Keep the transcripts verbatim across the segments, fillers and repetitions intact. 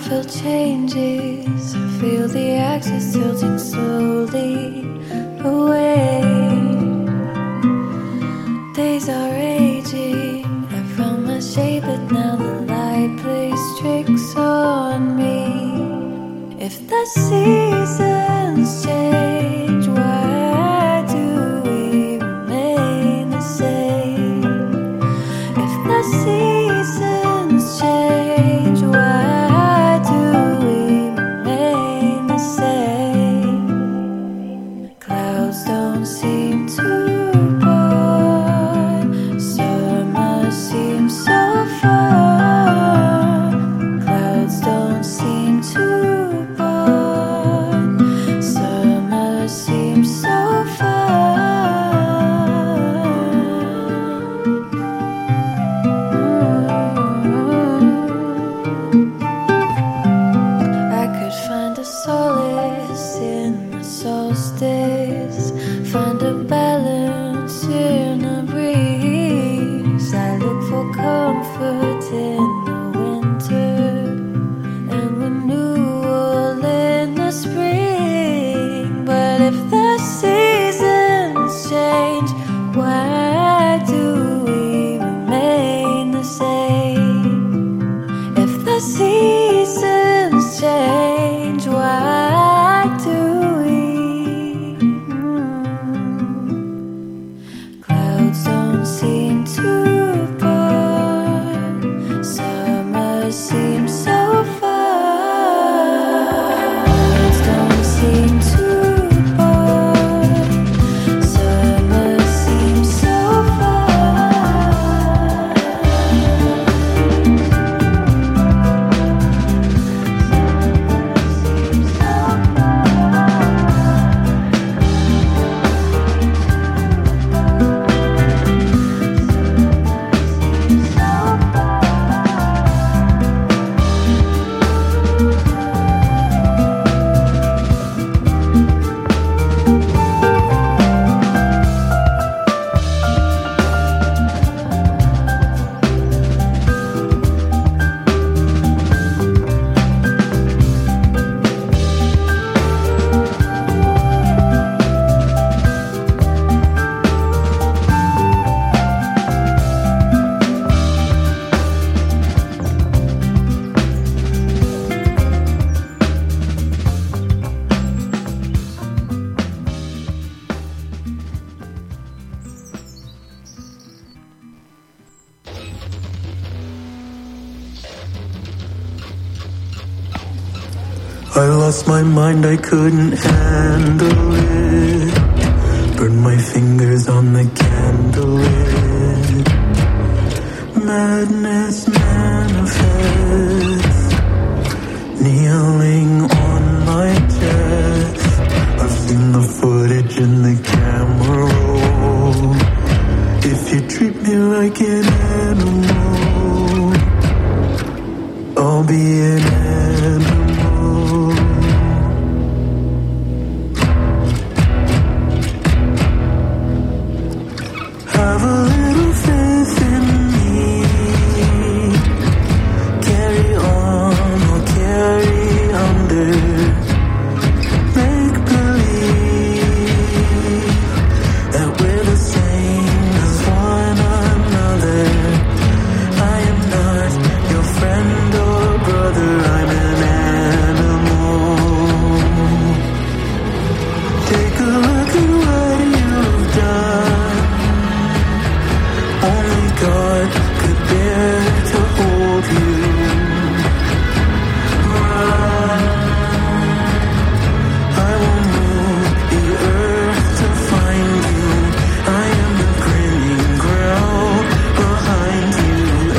feel changes, I feel the axis tilting slowly away. Days are aging, I found my shape, but now the light plays tricks on me. If the seasons change, why do we remain the same? If the seasons change, why do we remain the same? Clouds don't seem to part, summer seems so far. Clouds don't seem to part, summer seems so far. I could find a solace in the solstice, find a balance in a breeze. I look for comfort in the winter and renewal in the spring. But if the seasons change, why do we remain the same? If the seasons change, why do we? Mm. Clouds don't seem to part, summer seems so far. Clouds don't seem to part, summer seems so far. I lost my mind, I couldn't handle it. Burned my fingers on the candlelit. Madness manifests, kneeling on my chest. I've seen the footage in the camera roll. If you treat me like an animal, I'll be an animal. Have a little faith in me. Carry on or carry under. Make believe that we're the same as one another. I am not your friend or brother, I'm an animal. Take a look at what you've done. Only God could bear to hold you. Run. I will move the earth to find you. I am the grinning ground behind you,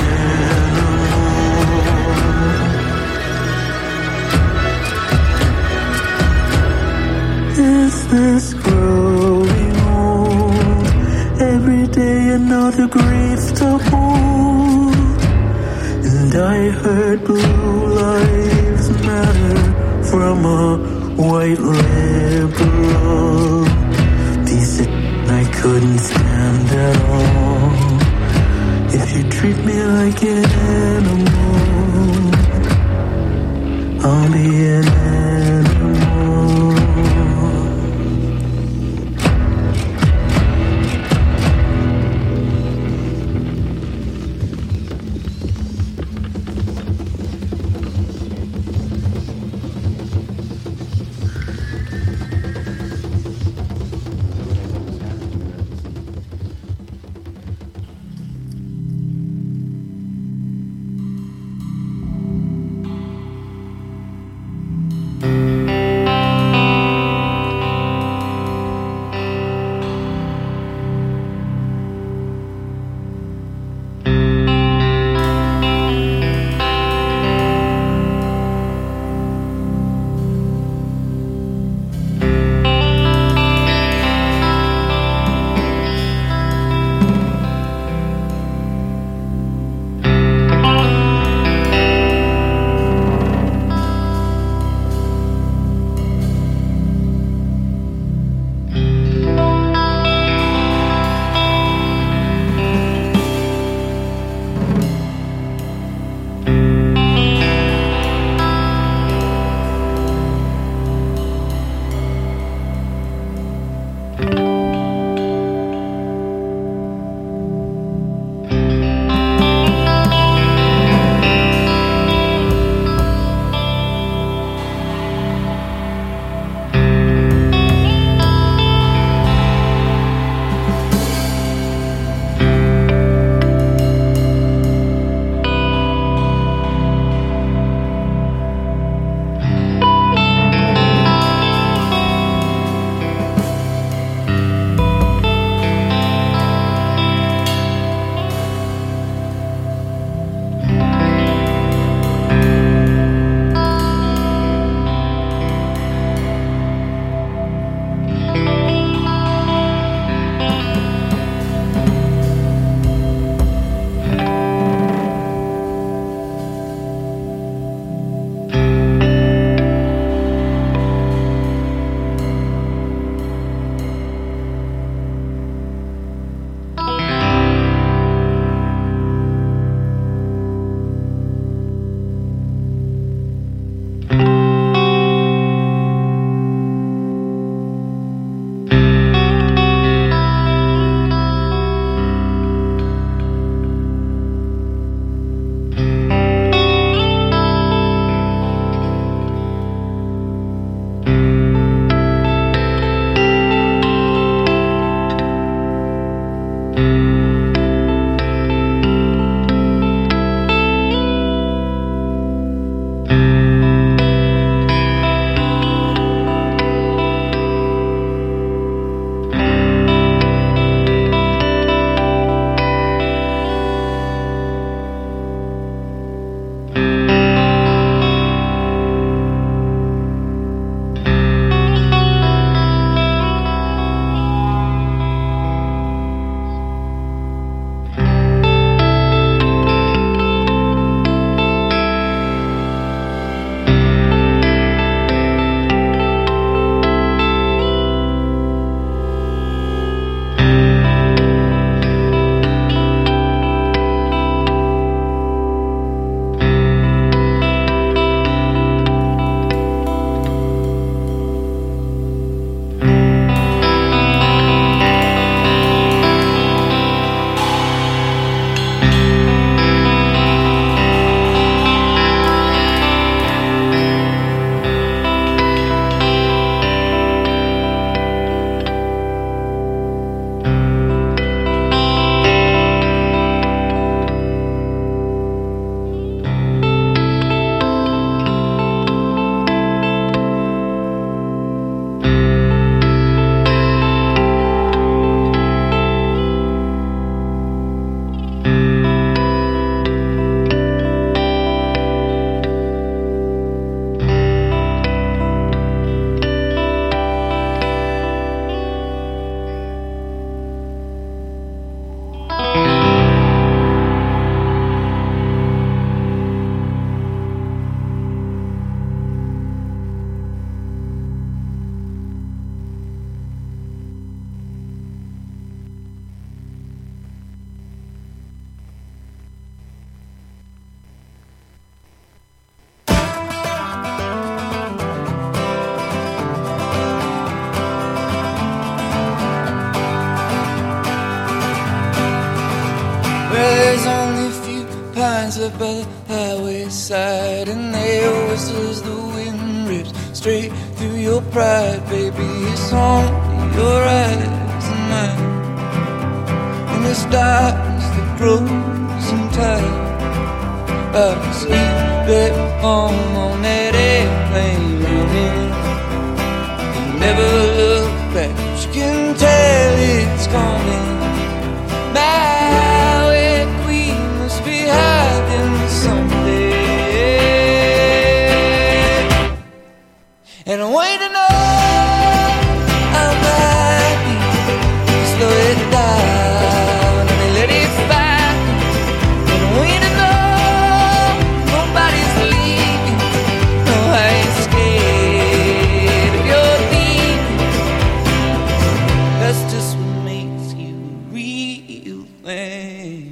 animal. Is this growing old? Every day another grief to hold. And I heard blue lives matter from a white liberal. Piece of I couldn't stand at all. If you treat me like an animal, I'll be an animal. lines up by the highway side, and their whistles the wind rips straight through your pride. Baby, it's only your eyes and mine, and this darkness that grows in time. I sleep back home on that airplane running, never look back, you can tell it's coming. My way queen must be hiding someday, and I want to know how might be slow it down and let it find. And I want to know nobody's leaving, no I ain't scared of your leaving. That's just what makes you a real thing.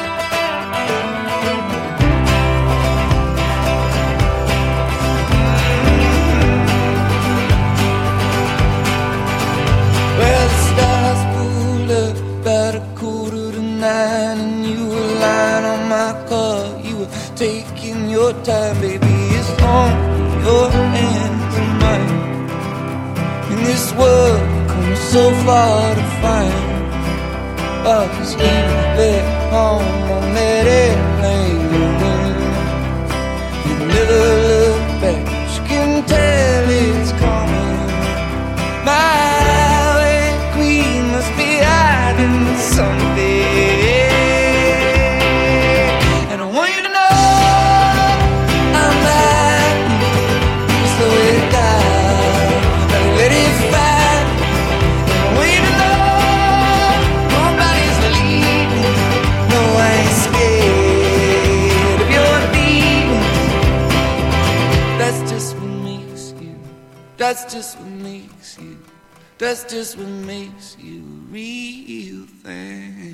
Well, the stars pulled up about a quarter to nine, and you were lying on my car. You were taking your time, baby. It's on your hands and mine. In this world, you come so far to find. I was leaving back home on that airplane running. You never look back, you can tell it's coming. My way queen must be hiding someday, and I want you to know I'm happy. Slow it down and let it find. And I want you to know nobody's leaving, no I ain't scared of your leaving. That's just what makes you, that's just what makes you, that's just what makes you a real thing.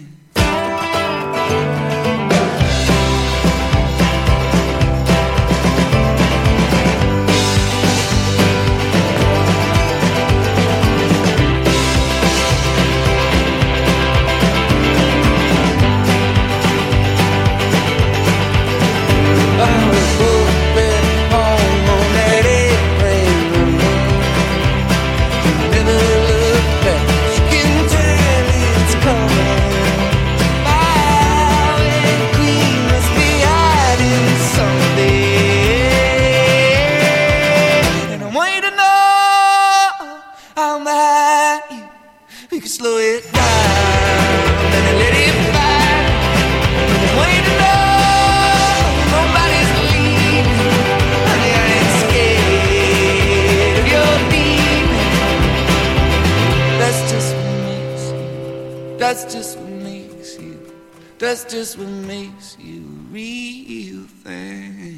I was back home on that airplane running. Never look back, you can tell it's coming. My way queen must be hiding someday, and I want you to know I'm at you. We can slow it down and let it find. And I want you to know nobody's leaving, honey, I ain't scared of your leaving. That's just what makes you, that's just what makes you, that's just what makes you a real thing.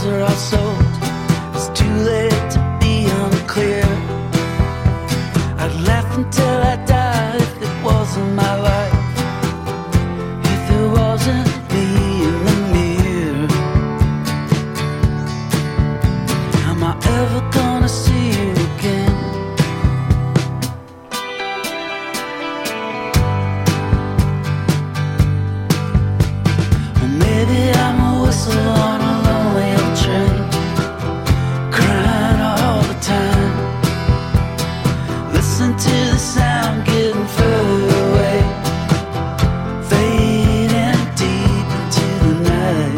clothes are all sold. It's too late to be unclear. I'd laugh until I died if it wasn't my life, if it wasn't me in the mirror. Am I ever gonna see you again? Or maybe I'm a whistle on a lonely old train, crying all the time. Listen to the sound getting further away, fading deep into the night.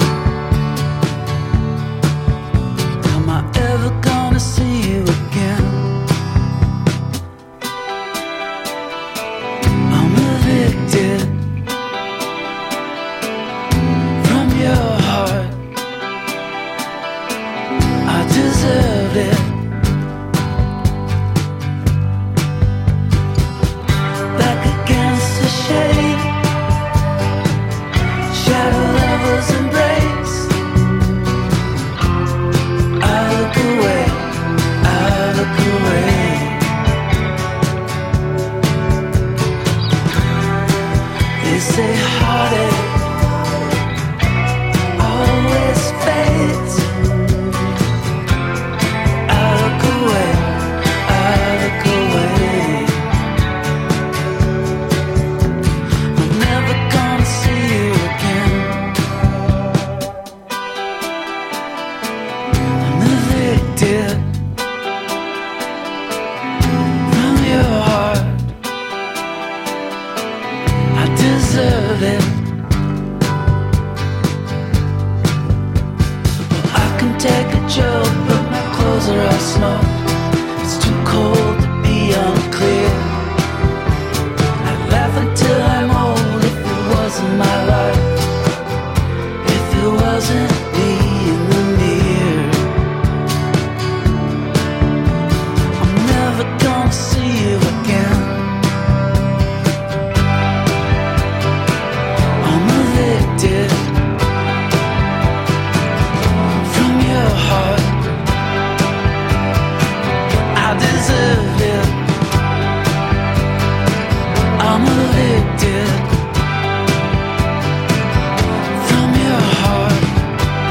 Am I ever gonna see you again? I'm evicted from your heart. I deserve it. Back against the shade, shadow lovers embrace. I look away, I look away. They say heartache always fades. I look away, I look away. I'm never gonna see you again. I'm evicted from your heart. I deserve it. Well, I can take a joke, but my clothes are all smoke. It's too cold to be unclear. I'd laugh until I'm old if it wasn't my life, if it wasn't me in the mirror. I'm never gonna see you again. I'm evicted from your heart. I deserve it. I'm evicted from your heart.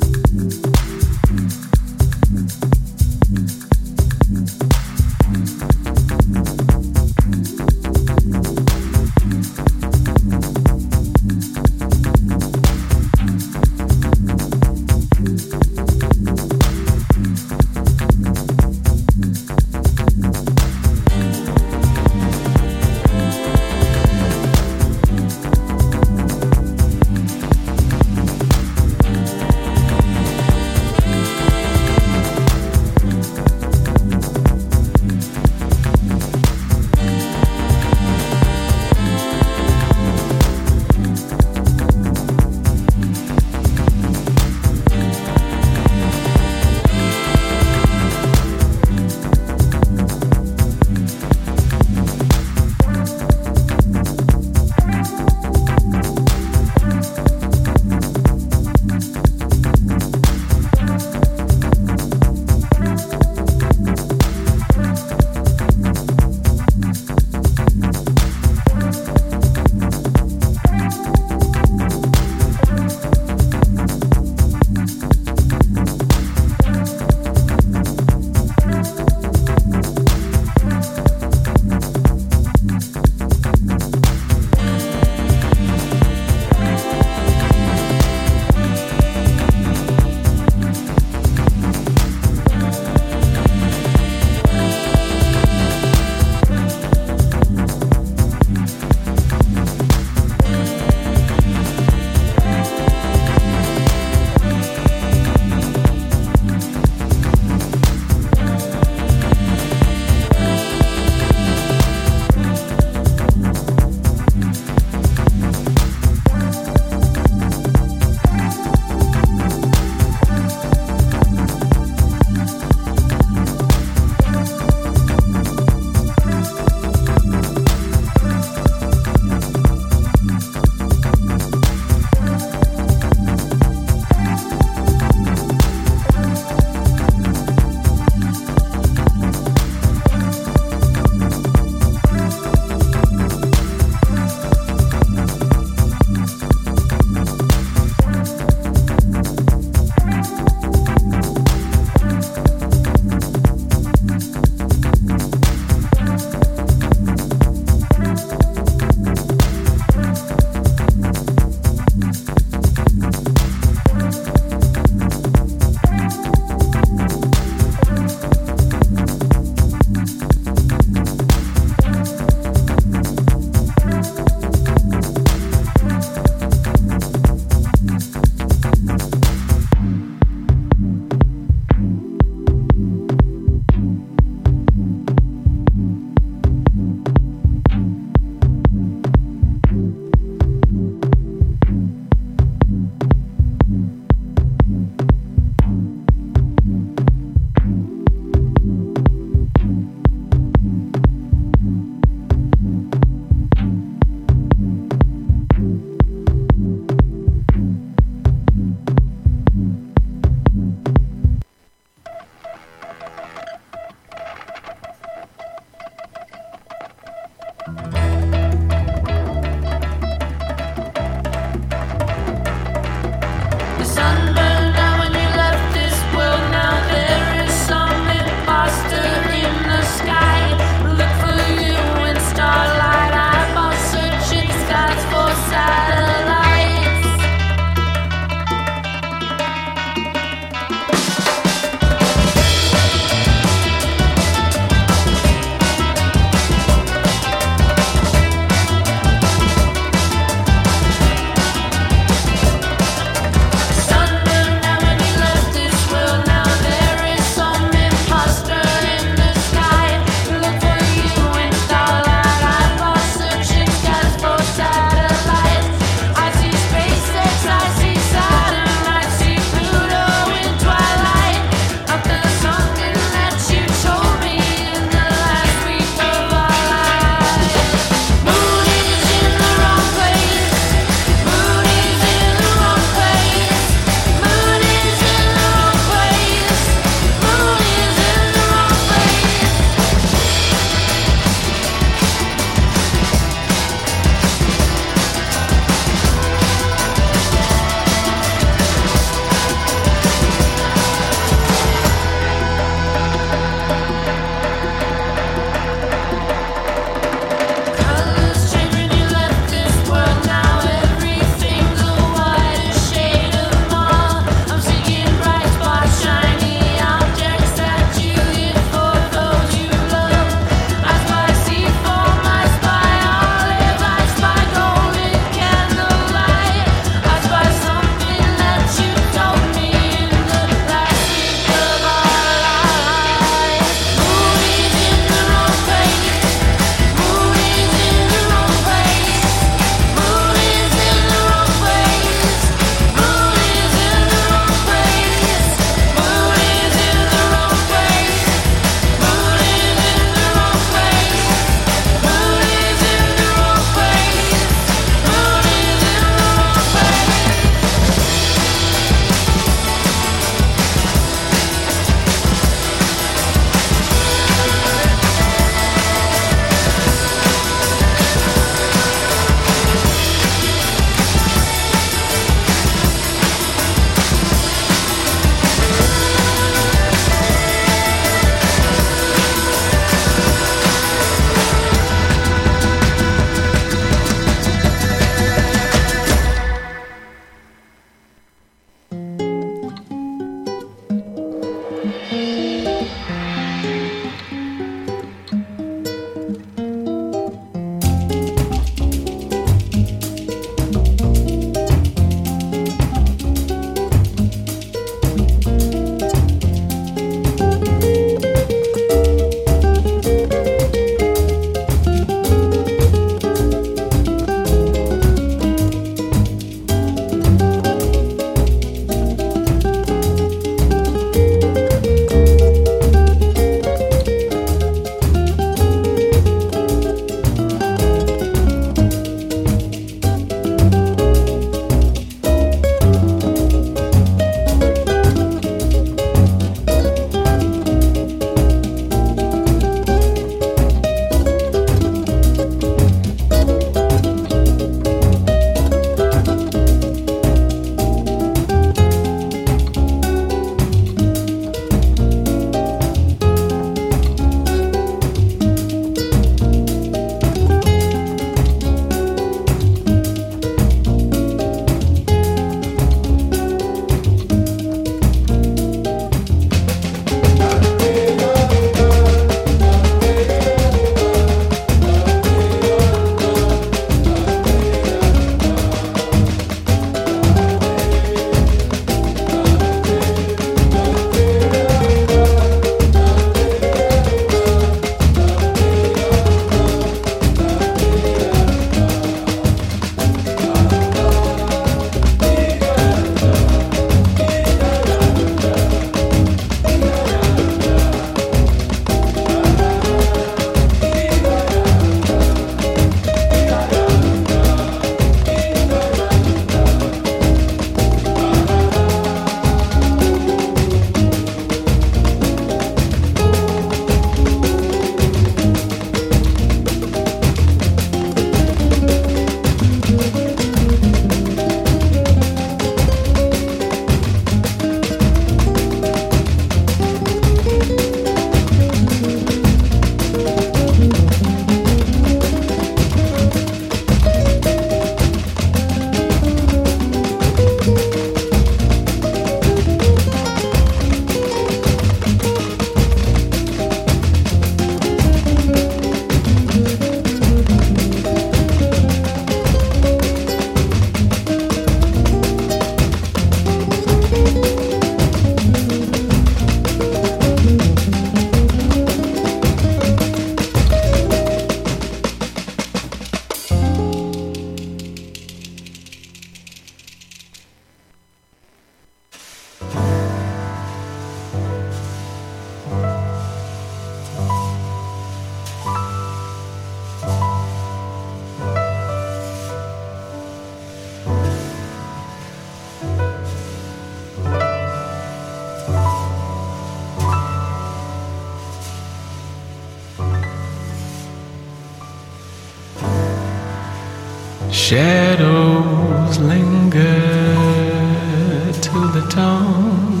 Shadows linger till the dawn.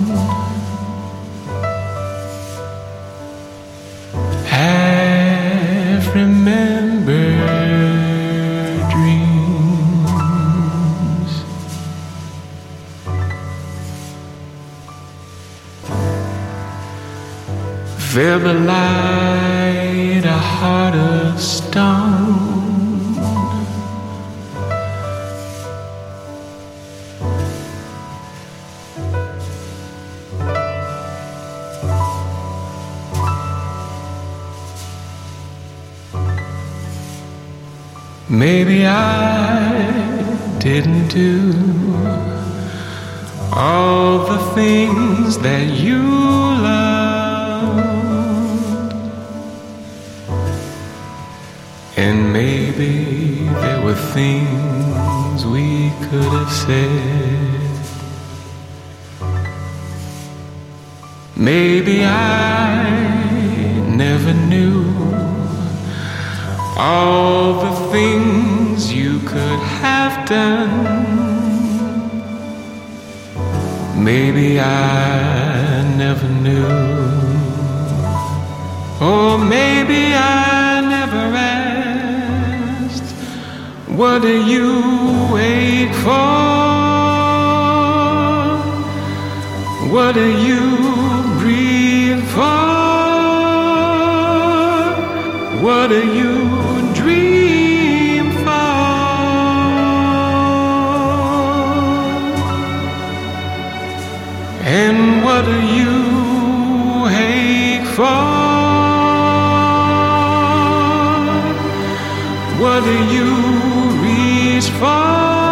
Have remembered dreams. Feel the light, a heart of stone. Maybe I didn't do all the things that you loved, and maybe there were things we could have said. Maybe I never knew all the things you could have done. Maybe I never knew. Or maybe I never asked, what do you wait for? What do you breathe for? What do you dream for? And what do you ache for? What do you reach for?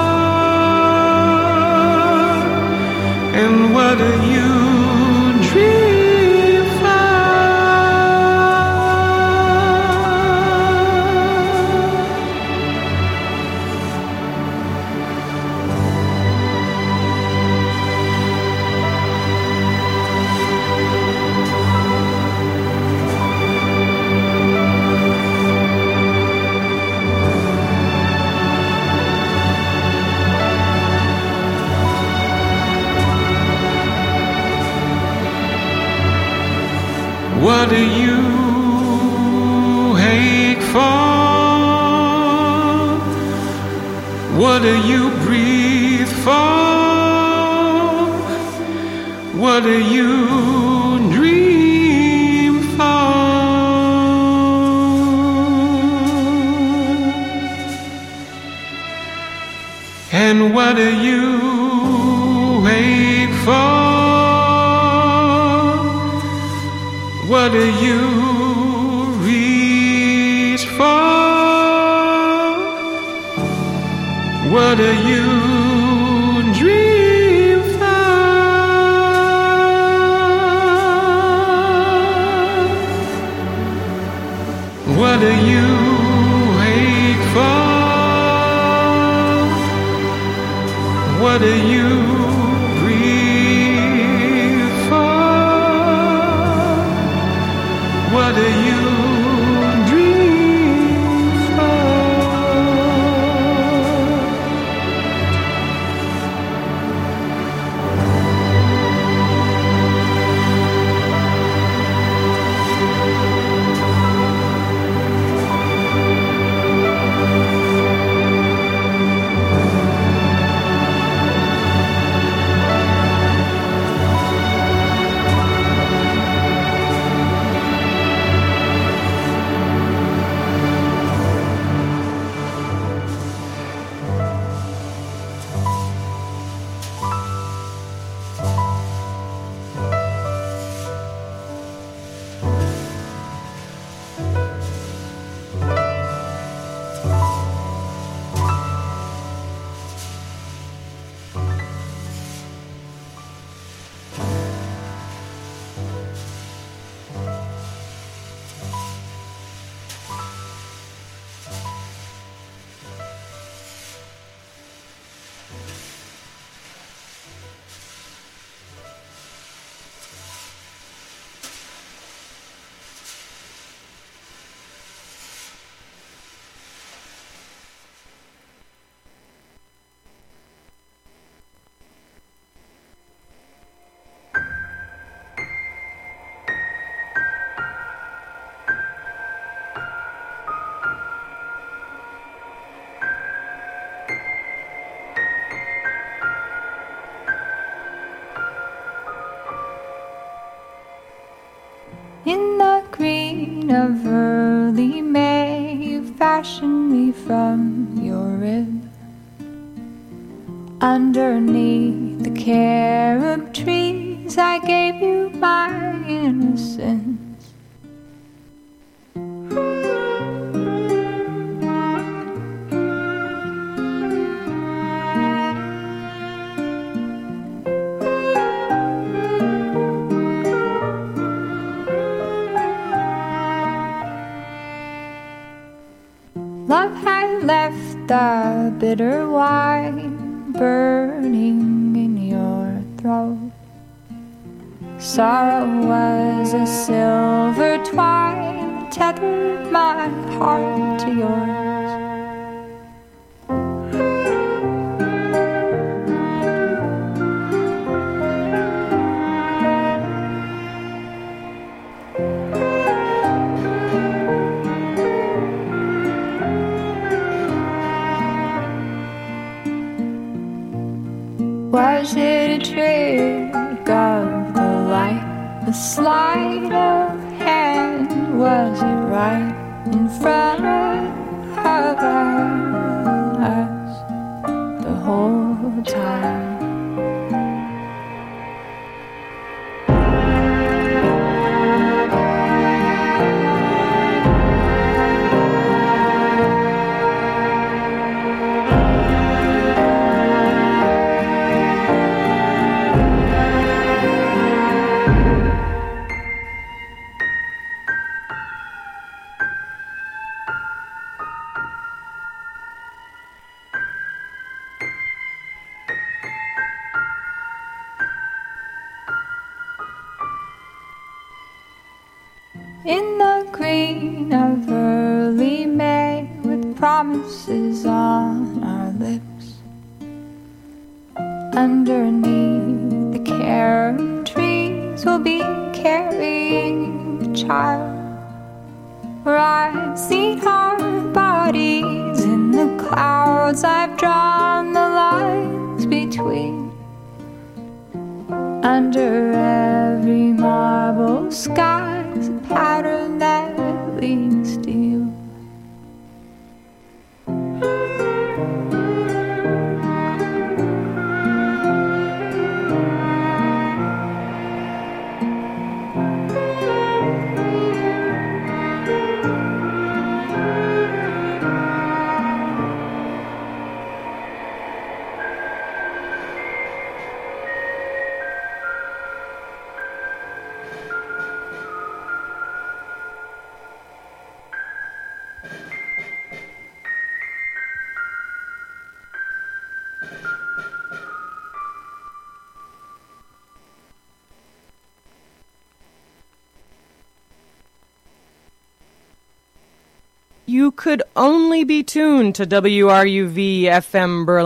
And what do you dream for? What do you ache for? What do you breathe for? What do you dream for? And what do you ache for? What do you reach for? What do you dream for? What do you ache for? What do you breathe for? What do you dream for? of early May, you fashioned me from your rib. Underneath the carob trees, I gave you my innocence. Love had left the bitter wine burning in your throat. Sorrow was a silver twine that tethered my heart to yours. Was it a trick of the light, a sleight of hand? Was it right in front of us the whole time? In the green of early May, with promises on our lips, underneath the carob trees, we'll be carrying the child. Where I've seen our bodies in the clouds, I've drawn the lines between. Under every marble sky's a pattern that leads to you. You could only be tuned to W R U V F M Berlin.